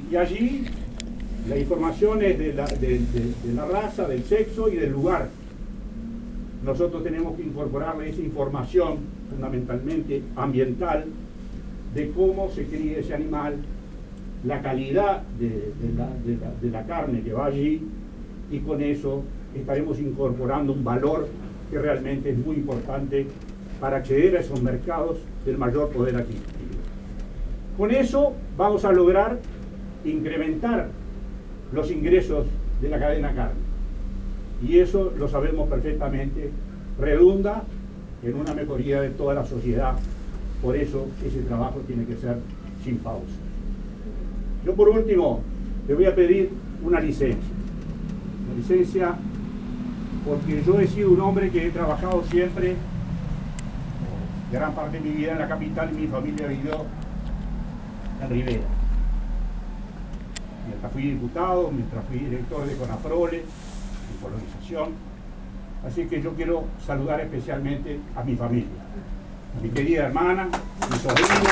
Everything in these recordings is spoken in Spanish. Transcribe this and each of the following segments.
Y allí la información es de la raza, del sexo y del lugar. Nosotros tenemos que incorporarle esa información, fundamentalmente ambiental, de cómo se cría ese animal, la calidad de la carne que va allí, y con eso estaremos incorporando un valor que realmente es muy importante para acceder a esos mercados del mayor poder adquisitivo. Con eso vamos a lograr incrementar los ingresos de la cadena carne, y eso lo sabemos perfectamente, redunda en una mejoría de toda la sociedad. Por eso ese trabajo tiene que ser sin pausa. Yo por último le voy a pedir una licencia porque yo he sido un hombre que he trabajado siempre gran parte de mi vida en la capital, y mi familia vivió en Rivera. Mientras fui diputado, mientras fui director de CONAPROLE, en colonización. Así que yo quiero saludar especialmente a mi familia, a mi querida hermana, mi sobrina,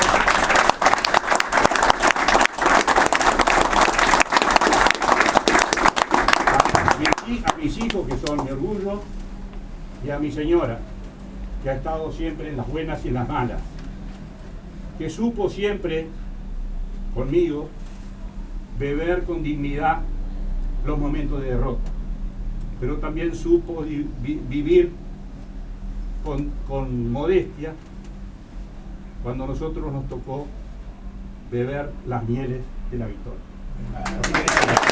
a mis hijos, que son mi orgullo, y a mi señora, que ha estado siempre en las buenas y en las malas, que supo siempre conmigo beber con dignidad los momentos de derrota, pero también supo vivir con modestia cuando a nosotros nos tocó beber las mieles de la victoria. Así que,